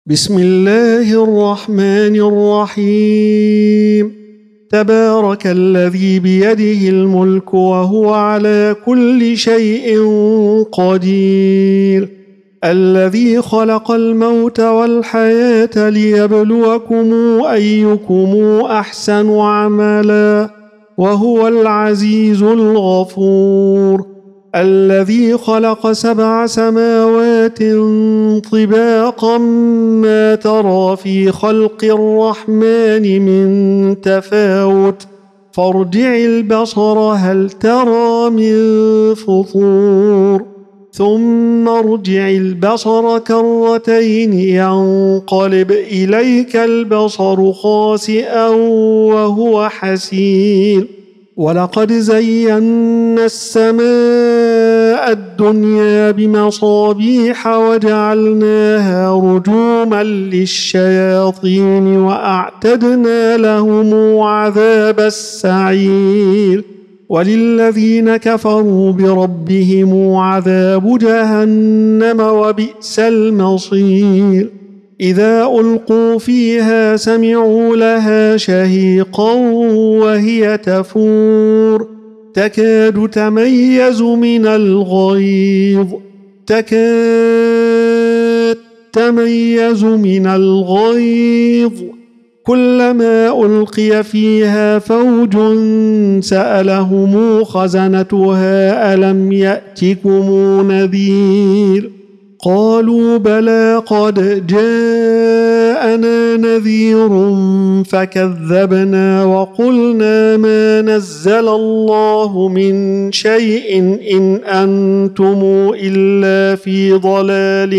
بسم الله الرحمن الرحيم. تبارك الذي بيده الملك وهو على كل شيء قدير، الذي خلق الموت والحياة ليبلوكم أيكم أحسن عملا وهو العزيز الغفور، الذي خلق 7 سماوات طباقا ما ترى في خلق الرحمن من تفاوت فارجع البصر هل ترى من فطور ثم ارجع البصر كرتين ينقلب إليك البصر خاسئا وهو حسير، ولقد زينا السماء الدنيا بمصابيح وجعلناها رجوما للشياطين وأعتدنا لهم عذاب السعير، وللذين كفروا بربهم عذاب جهنم وبئس المصير. إذا ألقوا فيها سمعوا لها شهيقا وهي تفور تكاد تميز من الغيظ كلما ألقي فيها فوج سألهم خزنتها ألم يأتكم نذير قالوا بلى قد جاءنا نذير فكذبنا وقلنا ما نزل الله من شيء إن أنتم إلا في ضلال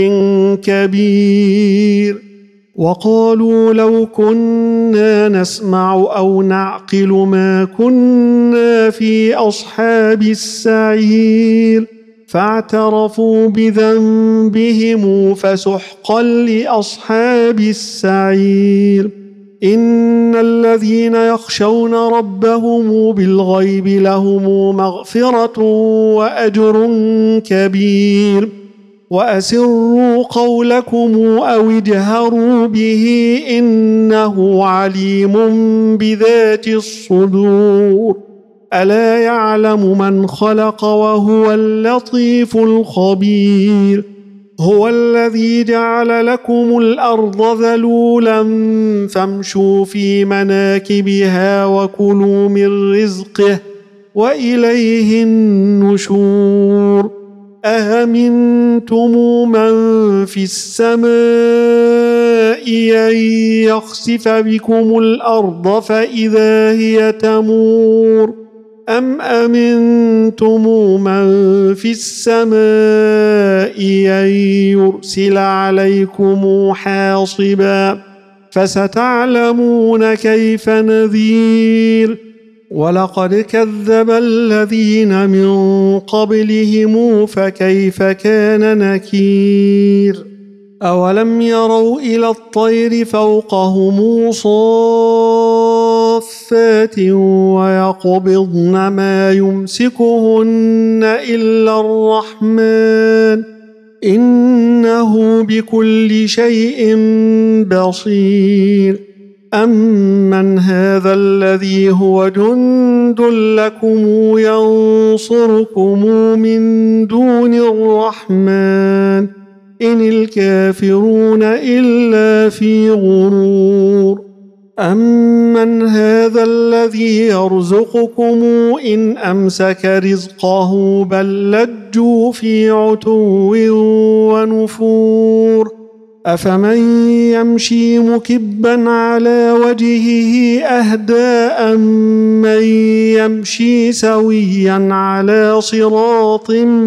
كبير، وقالوا لو كنا نسمع أو نعقل ما كنا في أصحاب السعير، فاعترفوا بذنبهم فسحقا لأصحاب السعير. إن الذين يخشون ربهم بالغيب لهم مغفرة وأجر كبير، وأسروا قولكم أو اجهروا به إنه عليم بذات الصدور، ألا يعلم من خلق وهو اللطيف الخبير. هو الذي جعل لكم الأرض ذلولا فامشوا في مناكبها وكلوا من رزقه وإليه النشور. أأمنتم من في السماء أن يخسف بكم الأرض فإذا هي تمور أم أمنتم من في السماء أن يرسل عليكم حاصبا فستعلمون كيف نذير. ولقد كذب الذين من قبلهم فكيف كان نكير. أولم يروا إلى الطير فوقهم صافات ويقبضن ما يمسكهن إلا الرحمن إنه بكل شيء بصير. أمن هذا الذي هو جند لكم ينصركم من دون الرحمن إن الكافرون إلا في غرور. أمن هذا الذي يرزقكم إن أمسك رزقه بل لجوا في عتو ونفور. أفمن يمشي مكبا على وجهه أهدى أمن يمشي سويا على صراط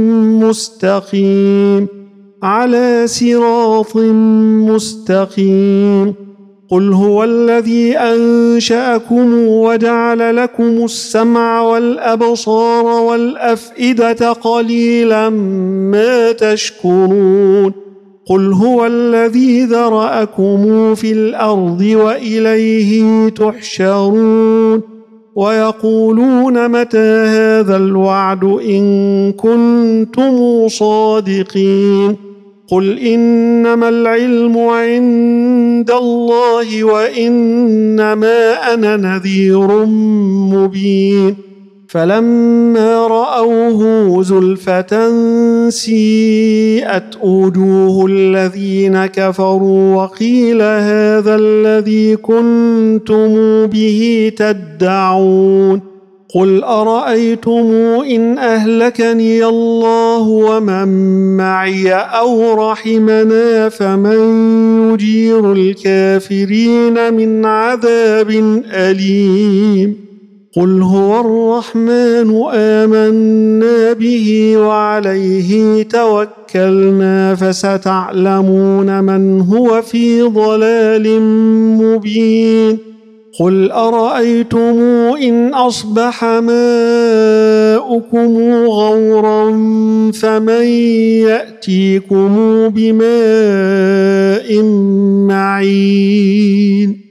مستقيم قل هو الذي أنشأكم وجعل لكم السمع والأبصار والأفئدة قليلا ما تشكرون. قل هو الذي ذرأكم في الأرض وإليه تحشرون. ويقولون متى هذا الوعد إن كنتم صادقين قل إنما العلم عند الله وإنما أنا نذير مبين فلما رأوه زلفة سيئت وجوه الذين كفروا وقيل هذا الذي كنتم به تدعون قل أرأيتم إن أهلكني الله ومن معي أو رحمنا فمن يجير الكافرين من عذاب أليم قل هو الرحمن آمنا به وعليه توكلنا فستعلمون من هو في ضلال مبين قل أرأيتم إن أصبح ماؤكم غورا فمن يأتيكم بماء معين